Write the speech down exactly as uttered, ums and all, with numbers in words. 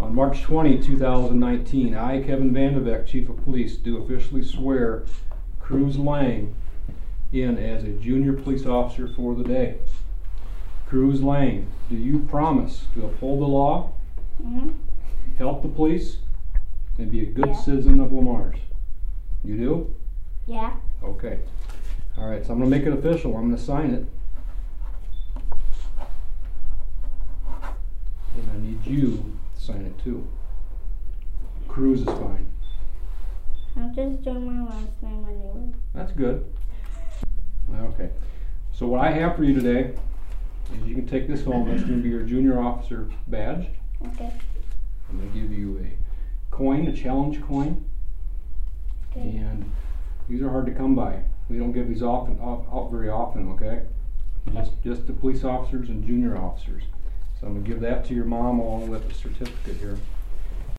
On March twentieth, two thousand nineteen, I, Kevin Vandebeck, Chief of Police, do officially swear Cruz Lang in as a junior police officer for the day. Cruz Lang, do you promise to uphold the law, Mm-hmm. help the police, and be a good Yeah. citizen of Lamar's? You do? Yeah. Okay. Alright, so I'm going to make it official. I'm going to sign it. And I need you to sign it too. Cruz is fine. I'm just doing my last name anyway. That's good. Okay. So what I have for you today is you can take this home. That's going to be your junior officer badge. Okay. I'm going to give you a coin, a challenge coin. Okay. And these are hard to come by. We don't give these often, off, out very often, okay? Just, just the police officers and junior officers. So I'm going to give that to your mom along with the certificate here.